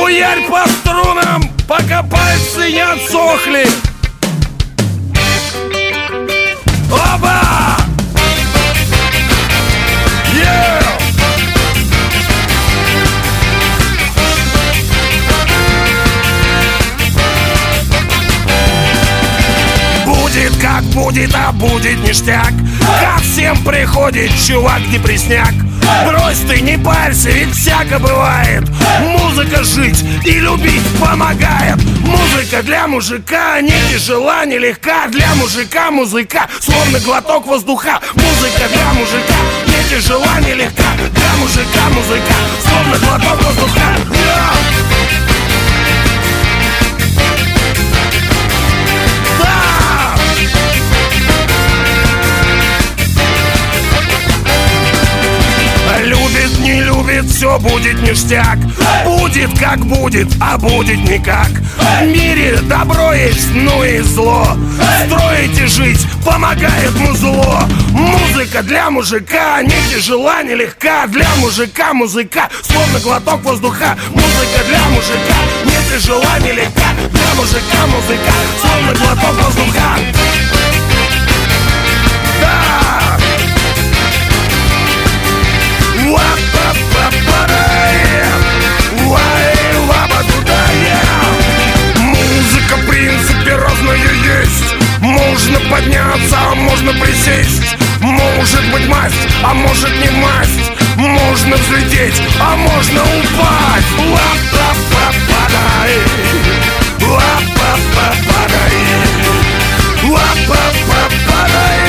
Хуярь по струнам, пока пальцы не отсохли. Оба! Yeah! Будет как будет, а будет ништяк. Ко всем приходит чувак-депресняк. Брось ты, не парься, ведь всяко бывает. Музыка жить и любить помогает. Музыка для мужика не тяжела, не легка. Для мужика музыка, словно глоток воздуха. Музыка для мужика не тяжела, не легка. Для мужика музыка, словно глоток воздуха. Любит, не любит, все будет ништяк. Будет как будет, а будет никак. В мире добро есть, ну и зло. Строить и жить помогает музло. Музыка для мужика не тяжела, не легка. Для мужика музыка, словно глоток воздуха. Музыка для мужика не тяжела, не легка. Для мужика музыка, словно глоток воздуха. Да! Музыка в принципе разная есть. Можно подняться, а можно присесть. Может быть масть, а может не масть. Можно взлететь, а можно упасть. Ла-па-па-падай, ла-па-па-падай, ла-па-па-падай.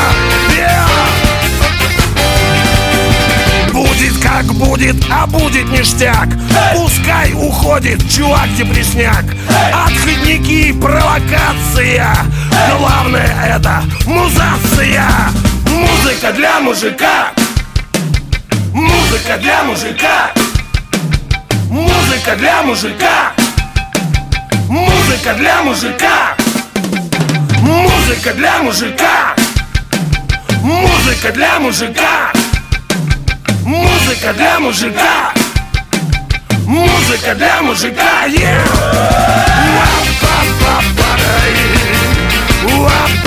Будет как будет, а будет ништяк. Пускай уходит чувак-депресняк. Отходники, провокация. Главное это музация. Музыка для мужика. Музыка для мужика. Музыка для мужика. Музыка для мужика. Музыка для мужика. Музыка для мужика. Музыка для мужика. Музыка для мужика. Yeah!